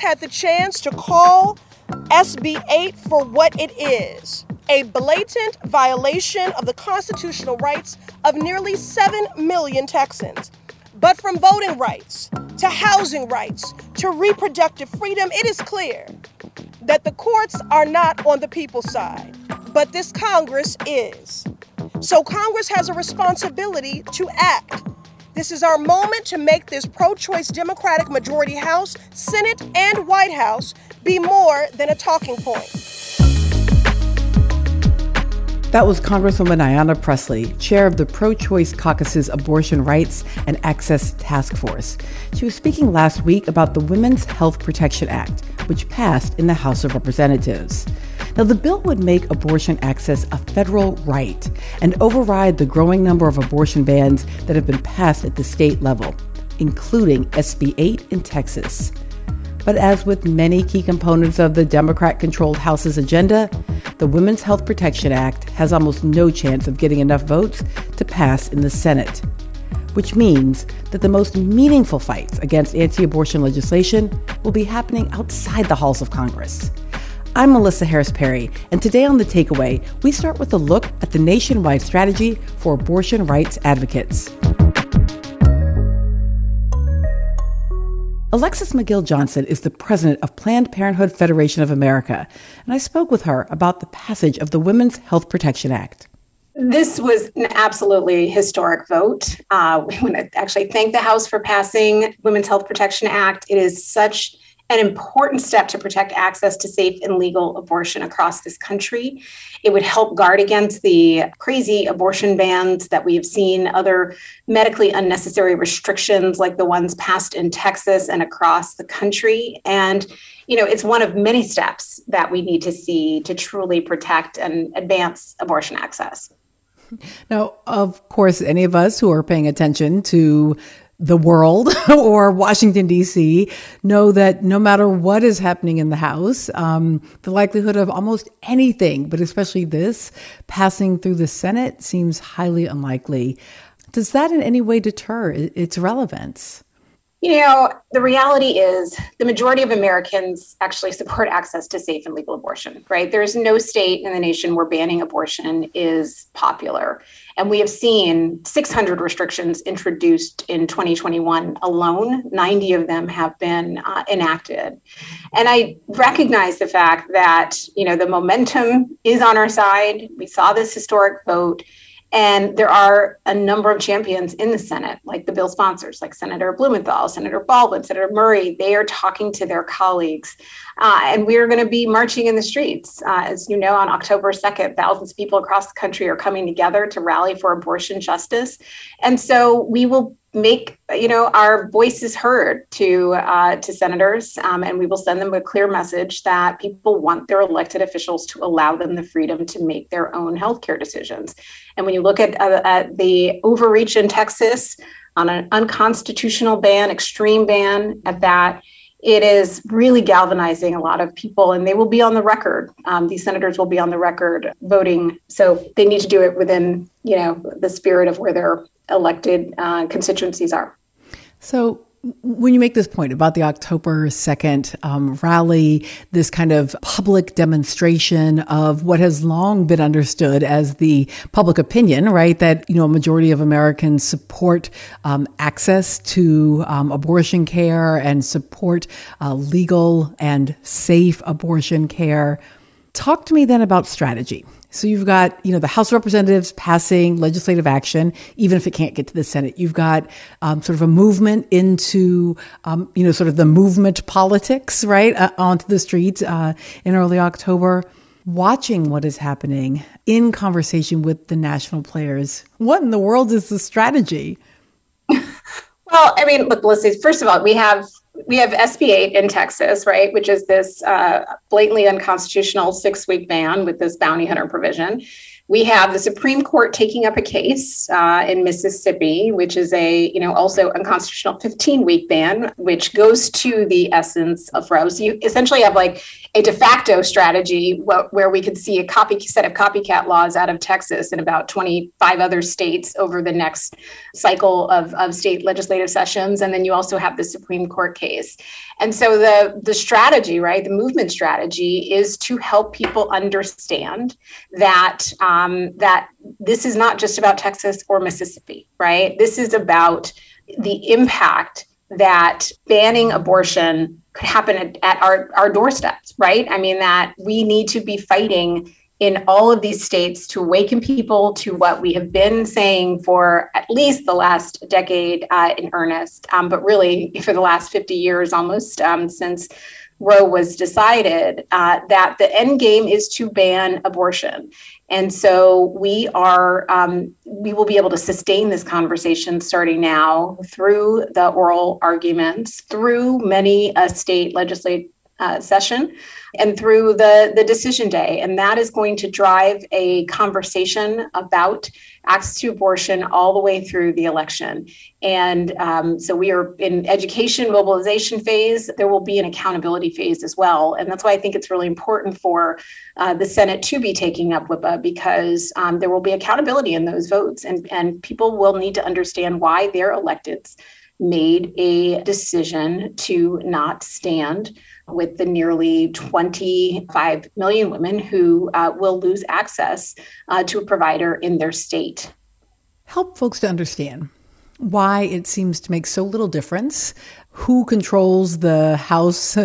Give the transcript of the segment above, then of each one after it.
had the chance to call SB 8 for what it is, a blatant violation of the constitutional rights of nearly 7 million Texans. But from voting rights to housing rights to reproductive freedom, it is clear that the courts are not on the people's side, but this Congress is. So Congress has a responsibility to act. This is our moment to make this pro-choice Democratic majority House, Senate, and White House be more than a talking point. That was Congresswoman Ayanna Pressley, chair of the Pro-Choice Caucus's Abortion Rights and Access Task Force. She was speaking last week about the Women's Health Protection Act, which passed in the House of Representatives. Now, the bill would make abortion access a federal right and override the growing number of abortion bans that have been passed at the state level, including SB 8 in Texas. But as with many key components of the Democrat-controlled House's agenda, the Women's Health Protection Act has almost no chance of getting enough votes to pass in the Senate, which means that the most meaningful fights against anti-abortion legislation will be happening outside the halls of Congress. I'm Melissa Harris Perry, and today on The Takeaway, we start with a look at the nationwide strategy for abortion rights advocates. Alexis McGill-Johnson is the president of Planned Parenthood Federation of America, and I spoke with her about the passage of the Women's Health Protection Act. This was an absolutely historic vote. We want to actually thank the House for passing Women's Health Protection Act. It is such an important step to protect access to safe and legal abortion across this country. It would help guard against the crazy abortion bans that we have seen, other medically unnecessary restrictions like the ones passed in Texas and across the country. And, it's one of many steps that we need to see to truly protect and advance abortion access. Now, of course, any of us who are paying attention to the world or Washington, D.C., know that no matter what is happening in the House, the likelihood of almost anything, but especially this, passing through the Senate seems highly unlikely. Does that in any way deter its relevance? The reality is the majority of Americans actually support access to safe and legal abortion, right? There's no state in the nation where banning abortion is popular. And we have seen 600 restrictions introduced in 2021 alone. 90 of them have been enacted. And I recognize the fact that, the momentum is on our side. We saw this historic vote. And there are a number of champions in the Senate, like the bill sponsors, like Senator Blumenthal, Senator Baldwin, Senator Murray. They are talking to their colleagues. And we are going to be marching in the streets. As you know, on October 2nd, thousands of people across the country are coming together to rally for abortion justice. And so we will make, our voices heard to senators, and we will send them a clear message that people want their elected officials to allow them the freedom to make their own healthcare decisions. And when you look at the overreach in Texas on an unconstitutional ban, extreme ban at that, it is really galvanizing a lot of people, and they will be on the record. These senators will be on the record voting. So they need to do it within, the spirit of where their elected constituencies are. So when you make this point about the October 2nd rally, this kind of public demonstration of what has long been understood as the public opinion, right, that, a majority of Americans support access to abortion care and support legal and safe abortion care. Talk to me then about strategy. So you've got, the House of Representatives passing legislative action, even if it can't get to the Senate. You've got sort of a movement into, sort of the movement politics, right, onto the streets in early October. Watching what is happening in conversation with the national players. What in the world is the strategy? Well, look, Melissa, first of all, we have SB 8 in Texas, right, which is this blatantly unconstitutional 6-week ban with this bounty hunter provision. We have the Supreme Court taking up a case in Mississippi, which is also unconstitutional 15-week ban, which goes to the essence of Roe. So you essentially have like a de facto strategy where we could see a set of copycat laws out of Texas and about 25 other states over the next cycle of state legislative sessions. And then you also have the Supreme Court case. And so the strategy, right, the movement strategy is to help people understand that that this is not just about Texas or Mississippi, right? This is about the impact that banning abortion could happen at our doorsteps, right? I mean, that we need to be fighting in all of these states to awaken people to what we have been saying for at least the last decade in earnest, but really for the last 50 years almost since Roe was decided, that the end game is to ban abortion. And so we will be able to sustain this conversation starting now through the oral arguments, through many state legislative session, and through the decision day. And that is going to drive a conversation about access to abortion all the way through the election. And so we are in education mobilization phase. There will be an accountability phase as well. And that's why I think it's really important for the Senate to be taking up WIPA, because there will be accountability in those votes. And people will need to understand why their electeds made a decision to not stand with the nearly 25 million women who will lose access to a provider in their state. Help folks to understand why it seems to make so little difference who controls the House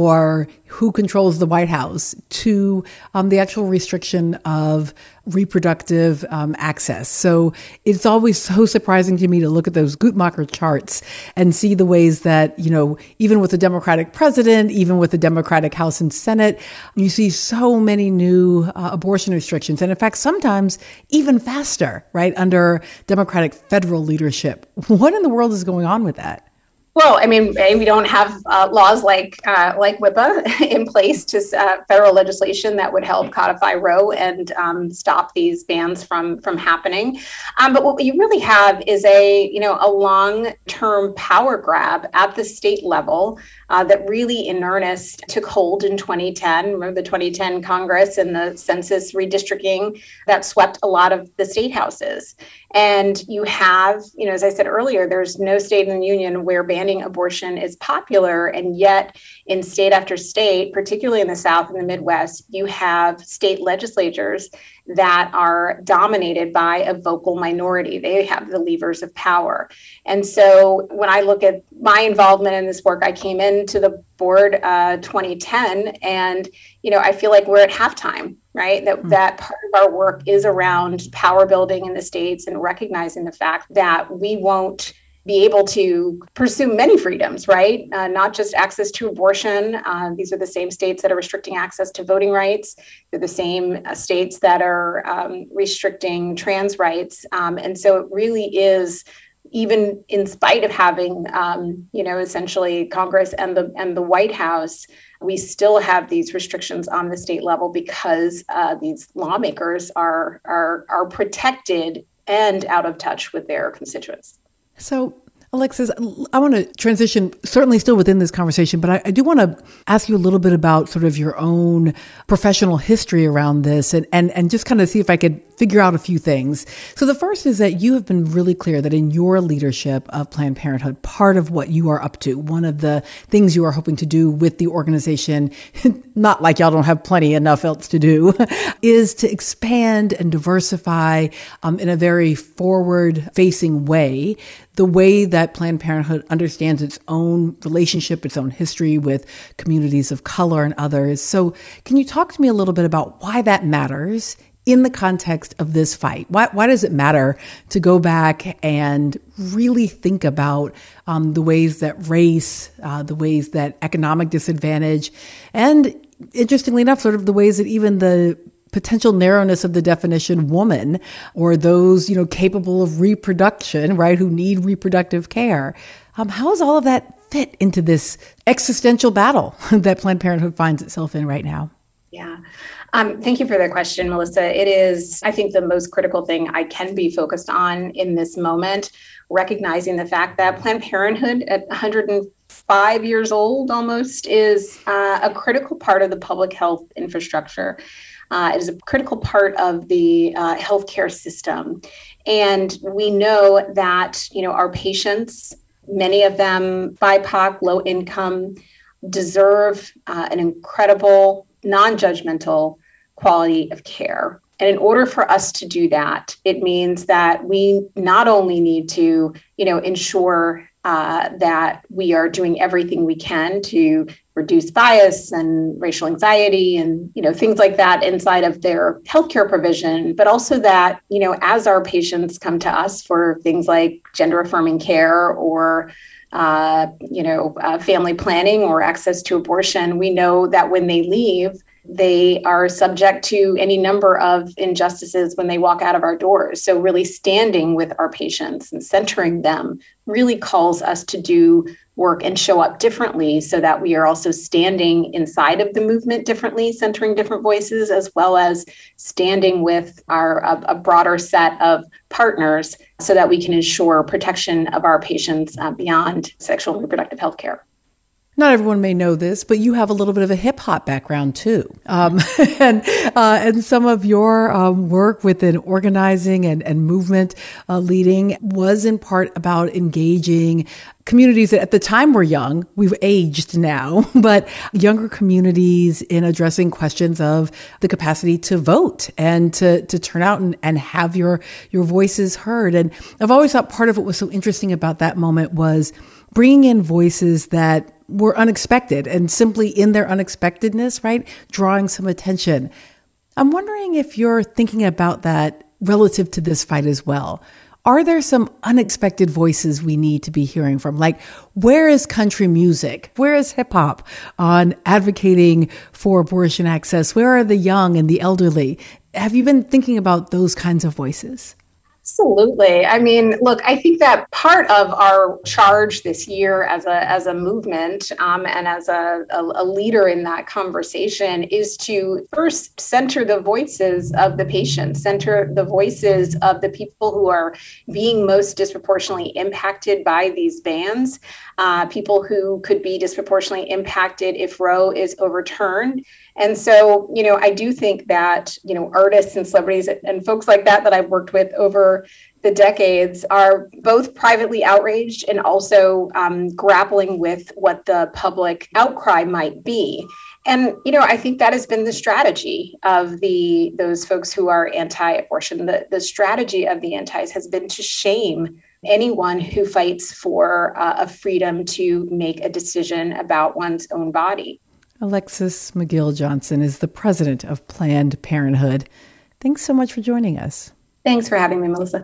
or who controls the White House to the actual restriction of reproductive access. So it's always so surprising to me to look at those Guttmacher charts and see the ways that, you know, even with the Democratic president, even with the Democratic House and Senate, you see so many new abortion restrictions. And in fact, sometimes even faster, right, under Democratic federal leadership. What in the world is going on with that? Well, I mean, we don't have laws like WIPA in place to federal legislation that would help codify Roe and stop these bans from happening. But what you really have is a long-term power grab at the state level that really in earnest took hold in 2010. Remember the 2010 Congress and the census redistricting that swept a lot of the state houses. And you have, as I said earlier, there's no state in the union where banning abortion is popular. And yet in state after state, particularly in the South and the Midwest, you have state legislatures that are dominated by a vocal minority. They have the levers of power. And so when I look at my involvement in this work, I came into the board 2010, and I feel like we're at halftime, right? That part of our work is around power building in the states and recognizing the fact that we won't be able to pursue many freedoms, right? Not just access to abortion. These are the same states that are restricting access to voting rights. They're the same states that are restricting trans rights. And so it really is, even in spite of having, essentially Congress and the White House, we still have these restrictions on the state level because these lawmakers are protected and out of touch with their constituents. So, Alexis, I want to transition, certainly still within this conversation, but I do want to ask you a little bit about sort of your own professional history around this and just kind of see if I could figure out a few things. So the first is that you have been really clear that in your leadership of Planned Parenthood, part of what you are up to, one of the things you are hoping to do with the organization, not like y'all don't have plenty enough else to do, is to expand and diversify in a very forward-facing way the way that Planned Parenthood understands its own relationship, its own history with communities of color and others. So can you talk to me a little bit about why that matters in the context of this fight? Why does it matter to go back and really think about the ways that race, the ways that economic disadvantage, and interestingly enough, sort of the ways that even the potential narrowness of the definition woman, or those, capable of reproduction, right, who need reproductive care. How does all of that fit into this existential battle that Planned Parenthood finds itself in right now? Yeah. Thank you for the question, Melissa. It is, I think, the most critical thing I can be focused on in this moment, recognizing the fact that Planned Parenthood at 105 years old almost is a critical part of the public health infrastructure. It is a critical part of the healthcare system. And we know that, our patients, many of them BIPOC, low income, deserve an incredible, non-judgmental quality of care. And in order for us to do that, it means that we not only need to, ensure that we are doing everything we can to reduce bias and racial anxiety and, things like that inside of their healthcare provision, but also that, as our patients come to us for things like gender affirming care or family planning or access to abortion, we know that when they leave, they are subject to any number of injustices when they walk out of our doors. So really standing with our patients and centering them really calls us to do work and show up differently so that we are also standing inside of the movement differently, centering different voices, as well as standing with a broader set of partners so that we can ensure protection of our patients beyond sexual and reproductive health care. Not everyone may know this, but you have a little bit of a hip hop background too. And some of your work within organizing and movement leading was in part about engaging communities that at the time were young. We've aged now, but younger communities in addressing questions of the capacity to vote and to turn out and have your voices heard. And I've always thought part of what was so interesting about that moment was bringing in voices that were unexpected and simply in their unexpectedness, right? Drawing some attention. I'm wondering if you're thinking about that relative to this fight as well. Are there some unexpected voices we need to be hearing from? Like, where is country music? Where is hip hop on advocating for abortion access? Where are the young and the elderly? Have you been thinking about those kinds of voices? Absolutely. I mean, look, I think that part of our charge this year as a movement and as a leader in that conversation is to first center the voices of the patients, center the voices of the people who are being most disproportionately impacted by these bans, people who could be disproportionately impacted if Roe is overturned. And so, I do think that, artists and celebrities and folks like that I've worked with over the decades are both privately outraged and also grappling with what the public outcry might be. And, I think that has been the strategy of those folks who are anti-abortion. The strategy of the antis has been to shame anyone who fights for a freedom to make a decision about one's own body. Alexis McGill-Johnson is the president of Planned Parenthood. Thanks so much for joining us. Thanks for having me, Melissa.